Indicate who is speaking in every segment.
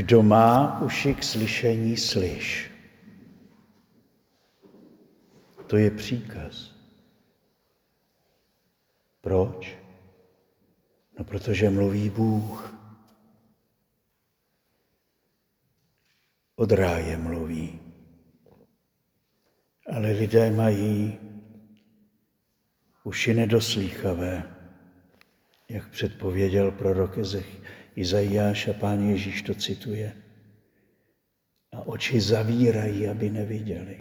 Speaker 1: Kdo má uši k slyšení, slyš. To je příkaz. Proč? No, protože mluví Bůh. Od ráje mluví. Ale lidé mají uši nedoslýchavé, jak předpověděl prorok Izajáš, a Pán Ježíš to cituje. A oči zavírají, aby neviděli.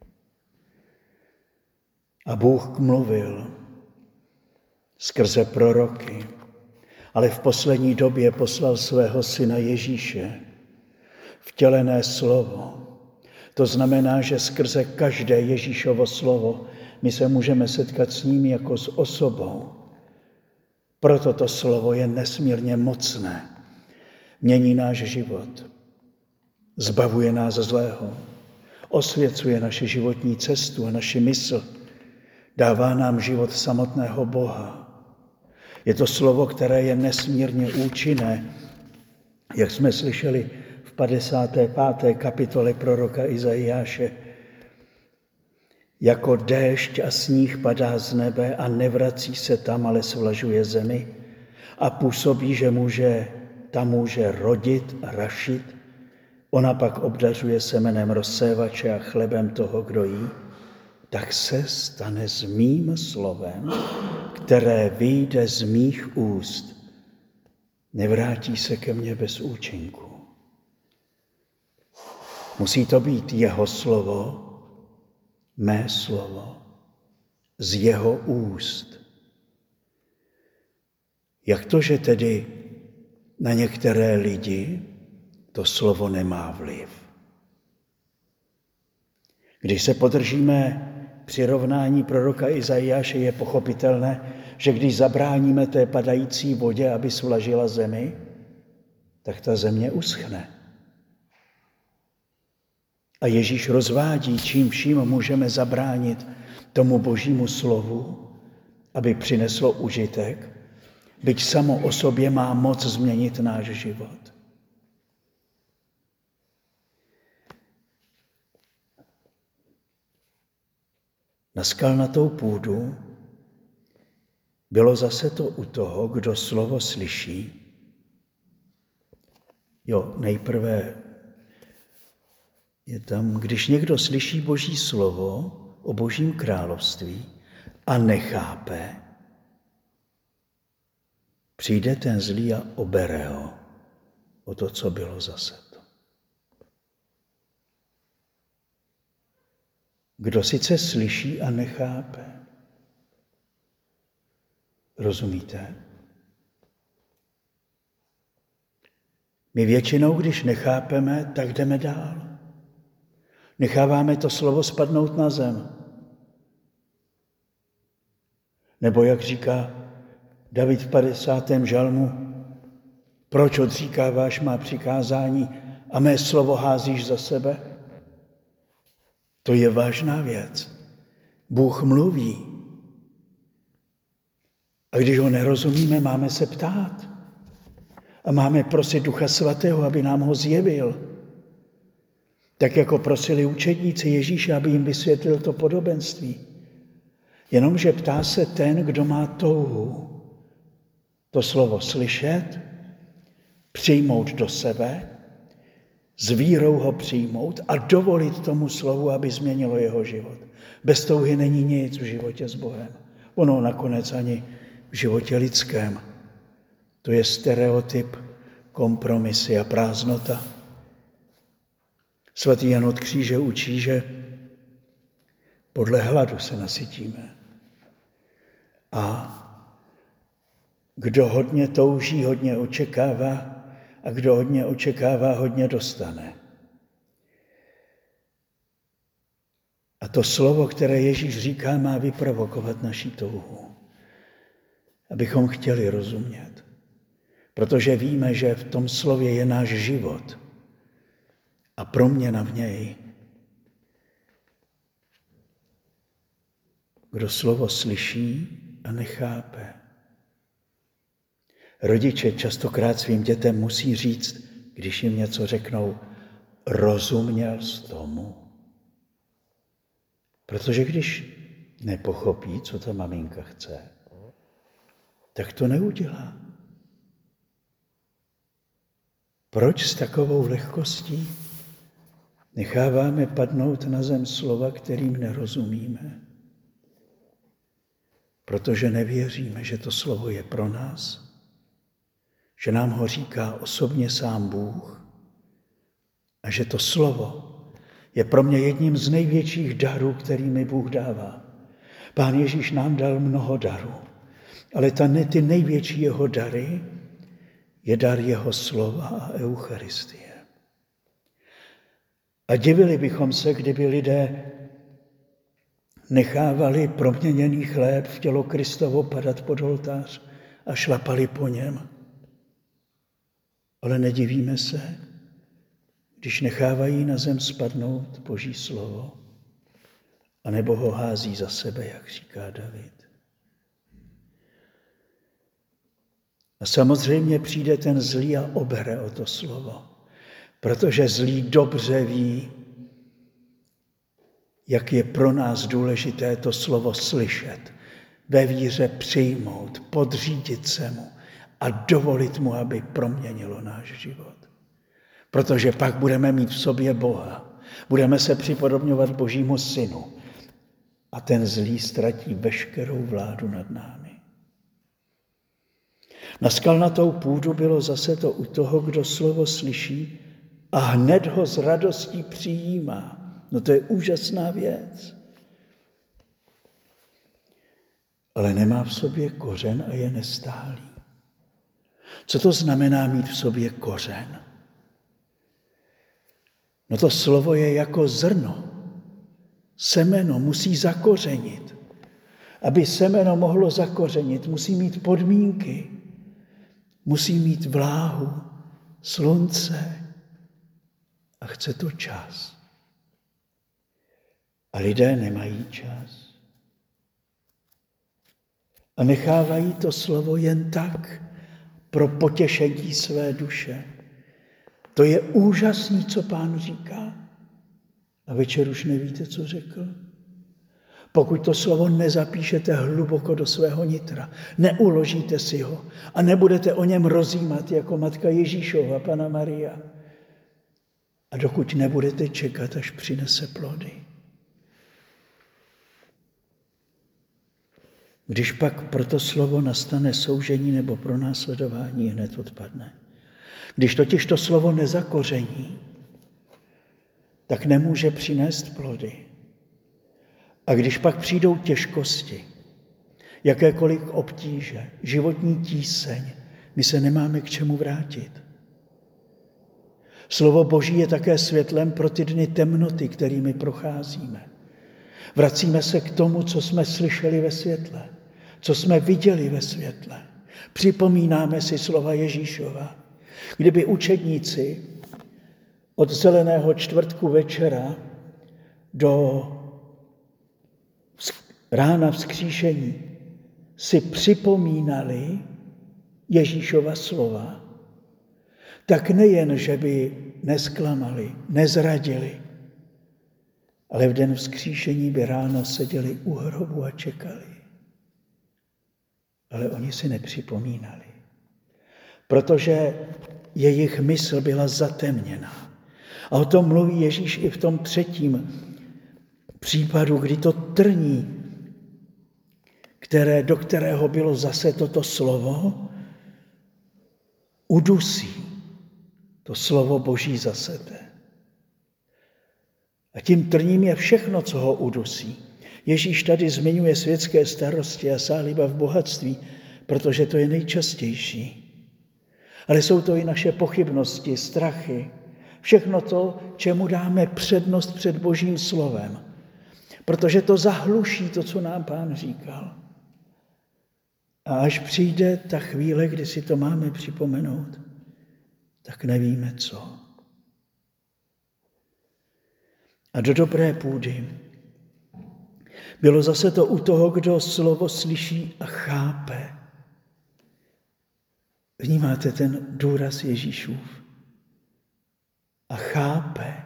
Speaker 1: A Bůh mluvil skrze proroky, ale v poslední době poslal svého syna Ježíše, vtělené slovo. To znamená, že skrze každé Ježíšovo slovo my se můžeme setkat s ním jako s osobou. Proto to slovo je nesmírně mocné. Mění náš život, zbavuje nás zlého, osvěcuje naši životní cestu a naši mysl, dává nám život samotného Boha. Je to slovo, které je nesmírně účinné, jak jsme slyšeli v 55. kapitole proroka Izajáše. Jako déšť a sníh padá z nebe a nevrací se tam, ale svlažuje zemi a působí, že tam může rodit a rašit. Ona pak obdařuje semenem rozsévače a chlebem toho, kdo jí. Tak se stane s mým slovem, které vyjde z mých úst. Nevrátí se ke mně bez účinku. Musí to být jeho slovo, mé slovo, z jeho úst. Jak to, že tedy na některé lidi to slovo nemá vliv? Když se podržíme přirovnání proroka Izajáše, je pochopitelné, že když zabráníme té padající vodě, aby svlažila zemi, tak ta země uschne. A Ježíš rozvádí, čím vším můžeme zabránit tomu božímu slovu, aby přineslo užitek, byť samo o sobě má moc změnit náš život. Na skalnatou půdu bylo zase to u toho, kdo slovo slyší. Nejprve je tam, když někdo slyší Boží slovo o Božím království a nechápe, přijde ten zlý a obere ho o to, co bylo zaseto. Kdo sice slyší a nechápe, rozumíte? My většinou, když nechápeme, tak jdeme dál. Necháváme to slovo spadnout na zem. Nebo jak říká David v 50. žalmu, proč odříkáváš má přikázání a mé slovo házíš za sebe? To je vážná věc. Bůh mluví. A když ho nerozumíme, máme se ptát. A máme prosit Ducha Svatého, aby nám ho zjevil. Tak jako prosili učedníci Ježíše, aby jim vysvětlil to podobenství. Jenomže ptá se ten, kdo má touhu to slovo slyšet, přijmout do sebe, s vírou ho přijmout a dovolit tomu slovu, aby změnilo jeho život. Bez touhy není nic v životě s Bohem. Ono nakonec ani v životě lidském. To je stereotyp, kompromisy a prázdnota. Svatý Jan od Kříže učí, že podle hladu se nasytíme. A kdo hodně touží, hodně očekává, a kdo hodně očekává, hodně dostane. A to slovo, které Ježíš říká, má vyprovokovat naši touhu, abychom chtěli rozumět. Protože víme, že v tom slově je náš život a proměna v něj. Kdo slovo slyší a nechápe. Rodiče častokrát svým dětem musí říct, když jim něco řeknou, rozuměl jsi tomu? Protože když nepochopí, co ta maminka chce, tak to neudělá. Proč s takovou lehkostí necháváme padnout na zem slova, kterým nerozumíme? Protože nevěříme, že to slovo je pro nás, že nám ho říká osobně sám Bůh a že to slovo je pro mě jedním z největších darů, který mi Bůh dává. Pán Ježíš nám dal mnoho darů, ale ty největší jeho dary je dar jeho slova a Eucharistie. A divili bychom se, kdyby lidé nechávali proměněný chléb v tělo Kristovo padat pod oltář a šlapali po něm. Ale nedivíme se, když nechávají na zem spadnout Boží slovo, anebo ho hází za sebe, jak říká David. A samozřejmě přijde ten zlý a obere o to slovo, protože zlý dobře ví, jak je pro nás důležité to slovo slyšet, ve víře přijmout, podřídit se mu a dovolit mu, aby proměnilo náš život. Protože pak budeme mít v sobě Boha, budeme se připodobňovat Božímu synu a ten zlý ztratí veškerou vládu nad námi. Na skalnatou půdu bylo zase to u toho, kdo slovo slyší a hned ho s radostí přijímá. No to je úžasná věc. Ale nemá v sobě kořen a je nestálý. Co to znamená mít v sobě kořen? No to slovo je jako zrno. Semeno musí zakořenit. Aby semeno mohlo zakořenit, musí mít podmínky. Musí mít vláhu, slunce a chce to čas. A lidé nemají čas. A nechávají to slovo jen tak pro potěšení své duše. To je úžasný, co Pán říká. A večer už nevíte, co řekl. Pokud to slovo nezapíšete hluboko do svého nitra, neuložíte si ho a nebudete o něm rozjímat jako matka Ježíšova, Panna Maria. A dokud nebudete čekat, až přinese plody. Když pak pro to slovo nastane soužení nebo pronásledování, hned odpadne. Když totiž to slovo nezakoření, tak nemůže přinést plody. A když pak přijdou těžkosti, jakékoliv obtíže, životní tíseň, my se nemáme k čemu vrátit. Slovo Boží je také světlem pro ty dny temnoty, kterými procházíme. Vracíme se k tomu, co jsme slyšeli ve světle, co jsme viděli ve světle. Připomínáme si slova Ježíšova. Kdyby učedníci od zeleného čtvrtku večera do rána vzkříšení si připomínali Ježíšova slova, tak nejen, že by nesklamali, nezradili, ale v den vzkříšení by ráno seděli u hrobu a čekali. Ale oni si nepřipomínali, protože jejich mysl byla zatemněná. A o tom mluví Ježíš i v tom třetím případu, kdy to trní, do kterého bylo zase toto slovo, udusí to slovo Boží zaseté. A tím trním je všechno, co ho udusí. Ježíš tady zmiňuje světské starosti a sáliba v bohatství, protože to je nejčastější. Ale jsou to i naše pochybnosti, strachy, všechno to, čemu dáme přednost před Božím slovem. Protože to zahluší to, co nám Pán říkal. A až přijde ta chvíle, kdy si to máme připomenout, tak nevíme co. A do dobré půdy bylo zase to u toho, kdo slovo slyší a chápe. Vnímáte ten důraz Ježíšův? a chápe.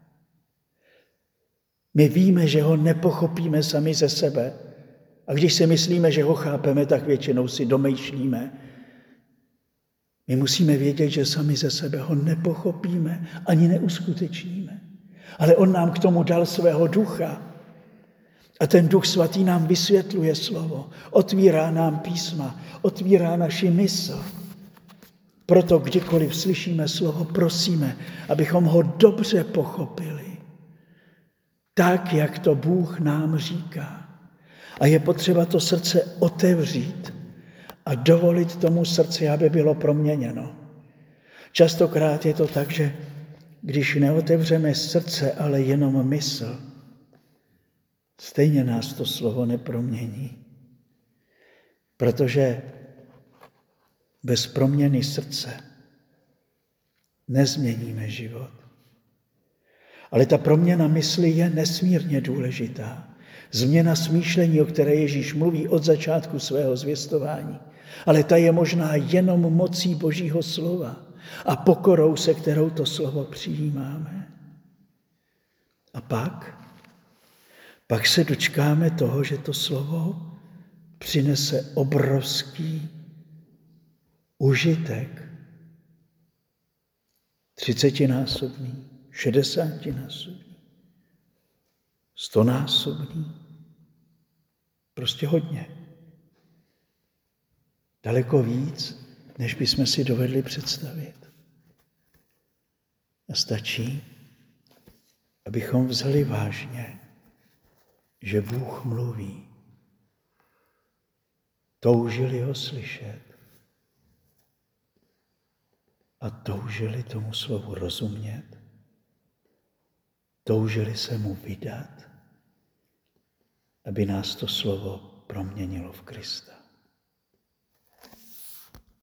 Speaker 1: My víme, že ho nepochopíme sami ze sebe. A když si myslíme, že ho chápeme, tak většinou si domýšlíme. My musíme vědět, že sami ze sebe ho nepochopíme, ani neuskutečníme. Ale on nám k tomu dal svého ducha. A ten Duch Svatý nám vysvětluje slovo, otvírá nám písma, otvírá naši mysl. Proto kdykoliv slyšíme slovo, prosíme, abychom ho dobře pochopili. Tak, jak to Bůh nám říká. A je potřeba to srdce otevřít a dovolit tomu srdci, aby bylo proměněno. Častokrát je to tak, že když neotevřeme srdce, ale jenom mysl, stejně nás to slovo nepromění. Protože bez proměny srdce nezměníme život. Ale ta proměna mysli je nesmírně důležitá. Změna smýšlení, o které Ježíš mluví od začátku svého zvěstování. Ale ta je možná jenom mocí Božího slova a pokorou, se kterou to slovo přijímáme. A pak se dočkáme toho, že to slovo přinese obrovský užitek. 30násobný, 60násobný, 100násobný. Prostě hodně. Daleko víc, než bychom si dovedli představit. A stačí, abychom vzali vážně, že Bůh mluví. Toužili ho slyšet a toužili tomu slovu rozumět. Toužili se mu vydat, aby nás to slovo proměnilo v Krista.